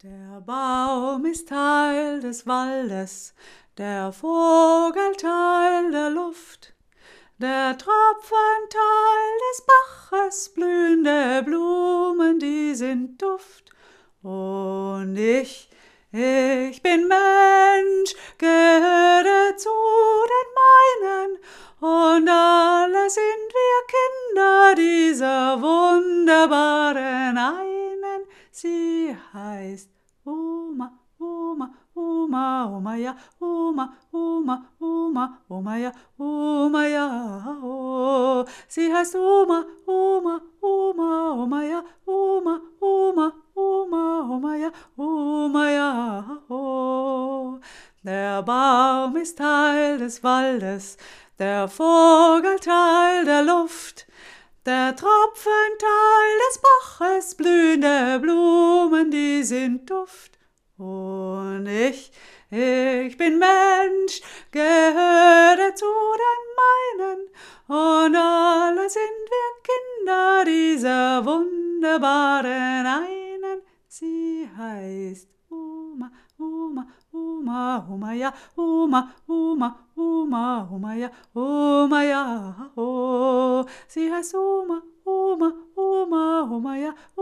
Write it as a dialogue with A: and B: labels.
A: Der Baum ist Teil des Waldes, der Vogel Teil der Luft, der Tropfen Teil des Baches, blühende Blumen, die sind Duft. Und ich bin Mensch, gehöre zu den meinen, und alle sind wir Kinder dieser wunderbaren einen. Sie heißt Oma, Oma, Oma, Oma, ja, Oma, Oma, Oma, Oma, ja, Oma, ja, oh. Sie heißt Oma, Oma, Oma, Oma, ja, Oma, Oma, Oma, Oma, ja, Oma, ja, oh. Der Baum ist Teil des Waldes, der Vogel Teil der Luft, der Tropfen Teil des Baches, blühende Blumen, die sind Duft. Und ich bin Mensch, gehöre zu den meinen, und alle sind wir Kinder dieser wunderbaren einen. Sie heißt Oma, Oma, Oma, Oma, ja, Oma, Oma, Oma, Oma, ja, Oma, ja, oh. Sie heißt Oma, Oma, Oma, Oma, ja,